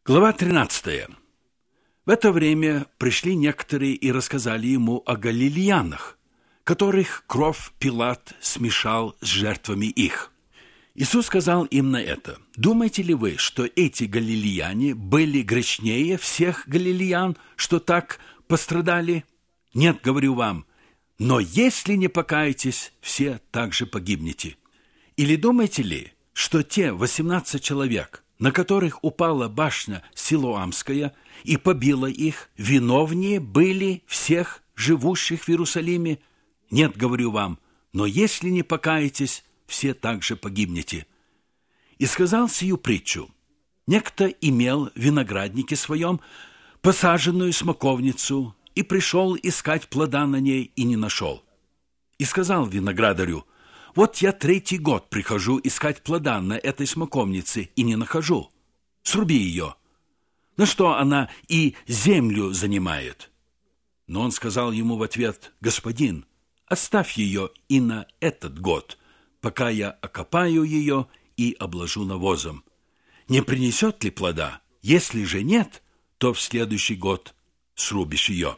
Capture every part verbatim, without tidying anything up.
Глава тринадцатая. В это время пришли некоторые и рассказали ему о галилеянах, которых кровь Пилат смешал с жертвами их. Иисус сказал им на это: «Думаете ли вы, что эти галилеяне были грешнее всех галилеян, что так пострадали? Нет, говорю вам, но если не покаетесь, все также погибнете. Или думаете ли, что те восемнадцать человек, на которых упала башня Силоамская и побила их, виновнее были всех живущих в Иерусалиме? Нет, говорю вам, но если не покаетесь, все также погибнете». И сказал сию притчу: некто имел в винограднике своем посаженную смоковницу и пришел искать плода на ней и не нашел. И сказал виноградарю: «Вот я третий год прихожу искать плода на этой смоковнице и не нахожу. Сруби ее. На что она и землю занимает?» Но он сказал ему в ответ: «Господин, оставь ее и на этот год, пока я окопаю ее и обложу навозом. Не принесет ли плода? Если же нет, то в следующий год срубишь ее».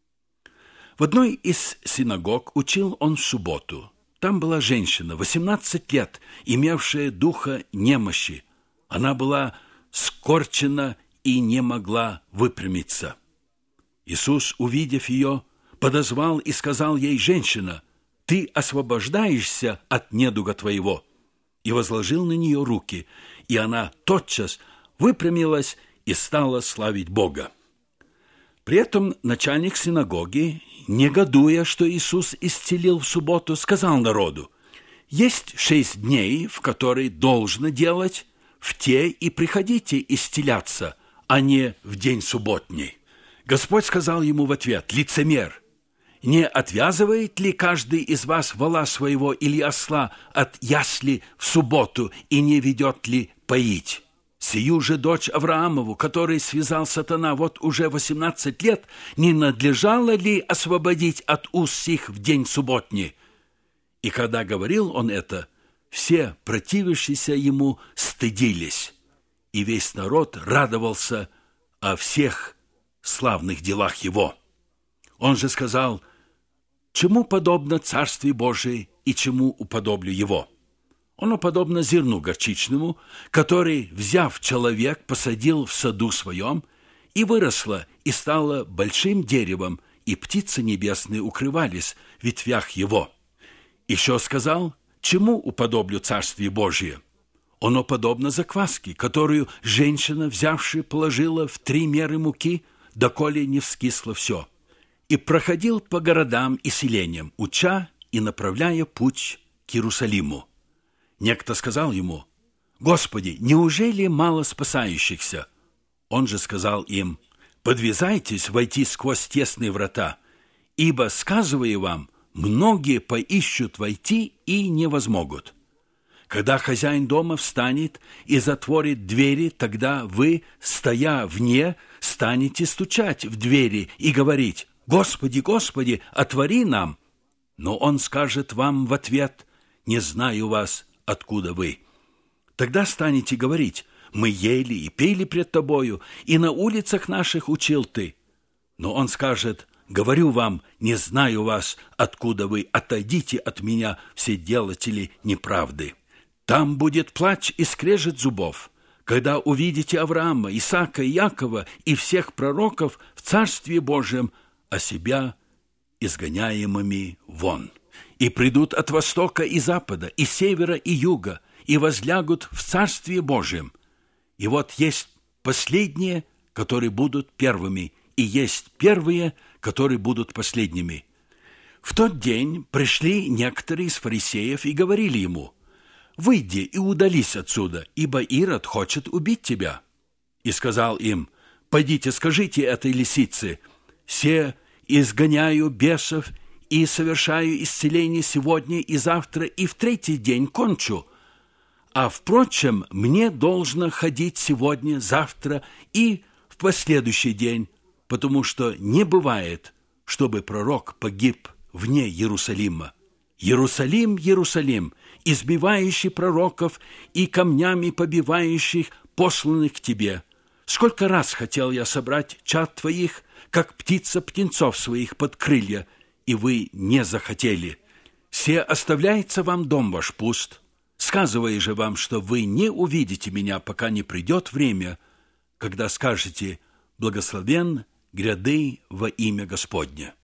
В одной из синагог учил он в субботу. Там была женщина, восемнадцать лет, имевшая духа немощи. Она была скорчена и не могла выпрямиться. Иисус, увидев ее, подозвал и сказал ей: «Женщина, ты освобождаешься от недуга твоего». И возложил на нее руки, и она тотчас выпрямилась и стала славить Бога. При этом начальник синагоги, негодуя, что Иисус исцелил в субботу, сказал народу: «Есть шесть дней, в которые должно делать, в те и приходите исцеляться, а не в день субботний». Господь сказал ему в ответ: «Лицемер, не отвязывает ли каждый из вас вола своего или осла от ясли в субботу и не ведет ли поить? Сию же дочь Авраамову, которой связал сатана вот уже восемнадцать лет, не надлежало ли освободить от уз сих в день субботний?» И когда говорил он это, все противившиеся ему стыдились, и весь народ радовался о всех славных делах его. Он же сказал: «Чему подобно Царствие Божие и чему уподоблю его? Оно подобно зерну горчичному, который, взяв человек, посадил в саду своем, и выросло, и стало большим деревом, и птицы небесные укрывались в ветвях его». Еще сказал: «Чему уподоблю Царствие Божие? Оно подобно закваске, которую женщина, взявшая, положила в три меры муки, доколе не вскисло все. И проходил по городам и селениям, уча и направляя путь к Иерусалиму. Некто сказал ему: «Господи, неужели мало спасающихся?» Он же сказал им: «Подвязайтесь войти сквозь тесные врата, ибо, сказываю вам, многие поищут войти и не возмогут. Когда хозяин дома встанет и затворит двери, тогда вы, стоя вне, станете стучать в двери и говорить: «Господи, Господи, отвори нам!» Но он скажет вам в ответ: «Не знаю вас, откуда вы». Тогда станете говорить: «Мы ели и пили пред тобою, и на улицах наших учил ты». Но он скажет: «Говорю вам, не знаю вас, откуда вы, отойдите от меня, все делатели неправды». Там будет плач и скрежет зубов, когда увидите Авраама, Исаака и Якова и всех пророков в Царстве Божьем, а себя изгоняемыми вон. И придут от востока и запада, и севера и юга, и возлягут в Царстве Божьем. И вот есть последние, которые будут первыми, и есть первые, которые будут последними. В тот день пришли некоторые из фарисеев и говорили ему: «Выйди и удались отсюда, ибо Ирод хочет убить тебя». И сказал им: «Пойдите, скажите этой лисице: се изгоняю бесов и совершаю исцеление сегодня и завтра, и в третий день кончу. А, впрочем, мне должно ходить сегодня, завтра и в последующий день, потому что не бывает, чтобы пророк погиб вне Иерусалима. Иерусалим, Иерусалим, избивающий пророков и камнями побивающих посланных к тебе, Сколько раз хотел я собрать чад твоих, как птица птенцов своих под крылья, и вы не захотели. Се оставляется вам дом ваш пуст. Сказывая же вам, что вы не увидите меня, пока не придет время, когда скажете: благословен гряды во имя Господне.